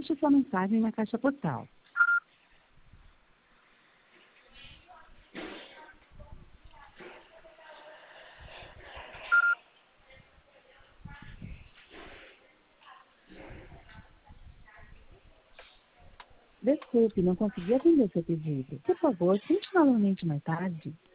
deixe sua mensagem na caixa postal. Desculpe, não consegui atender seu pedido. Por favor, tente novamente mais tarde.